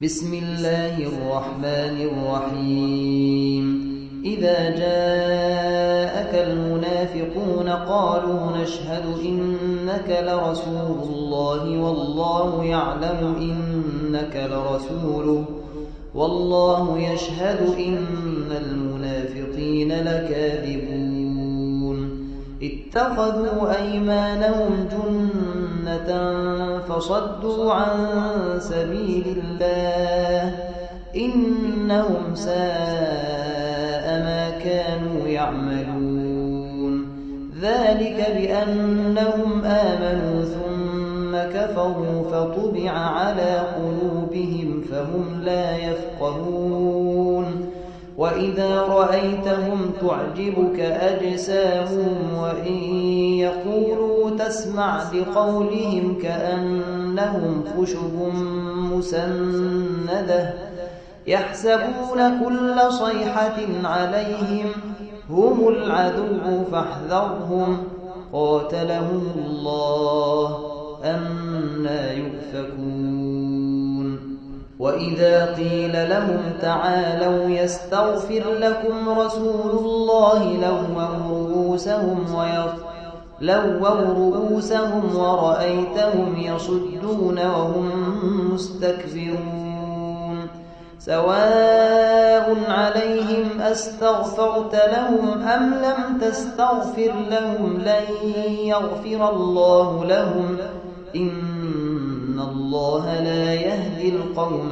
بسم الله الرحمن الرحيم إذا جاءك المنافقون قالوا نشهد إنك لرسول الله والله يعلم إنك لرسوله والله يشهد إن المنافقين لكاذبون اتخذوا أيمانهم جنة فصدوا عن سبيل الله إنهم ساء ما كانوا يعملون ذلك بأنهم آمنوا ثم كفروا فطبع على قلوبهم فهم لا يفقهون وإذا رأيتهم تعجبك أجسامهم وإن يقولوا تسمع لقولهم كأنهم خشب مسندة يحسبون كل صيحة عليهم هم العدو فاحذرهم قاتلهم الله أنى يؤفكون وإذا قيل لهم تعالوا يستغفر لكم رسول الله لووا رؤوسهم ورأيتهم يصدون وهم مستكبرون سواء عليهم أستغفرت لهم أم لم تستغفر لهم لن يغفر الله لهم إن الله لا يهدي القوم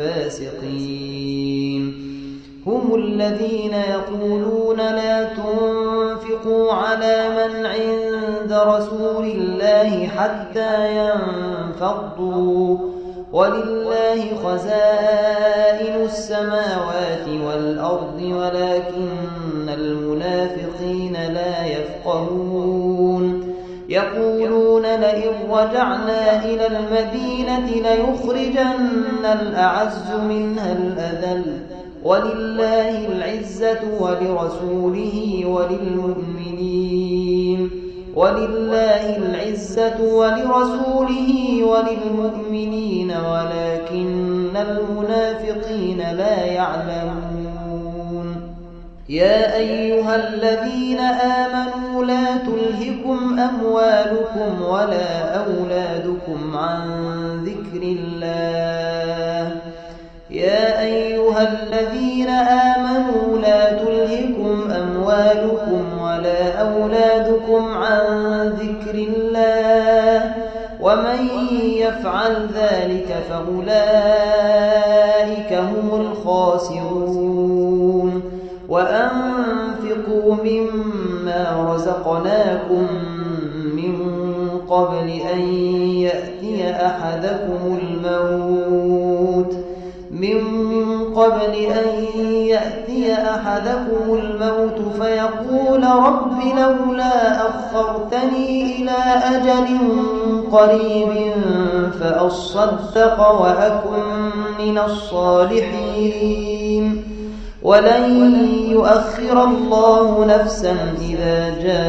الفاسقين هم الذين يقولون لا تنفقوا على من عند رسول الله حتى ينفضوا ولله خزائن السماوات والأرض ولكن المنافقين لا يفقهون يقولون لئن رجعنا إلى المدينة ليخرجن الأعز منها الأذل ولله العزة ولرسوله وللمؤمنين ولكن المنافقين لا يعلمون يا أيها الذين آمنوا لا تلهكم أموالكم ولا أولادكم عن ذكر الله يا أيها الذين آمنوا لا تلهكم أموالكم ولا أولادكم عن ذكر الله ومن يفعل ذلك فأولئك هم الخاسرون وأنفقوا مما رزقناكم من قبل أن يأتي أحدكم الموت فيقول رب لولا أخرتني إلى أجل قريب فأصدق وأكن من الصالحين ولن يؤخر الله نفسا إذا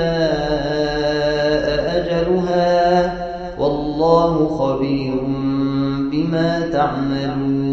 جاء أجلها والله خبير بما تعملون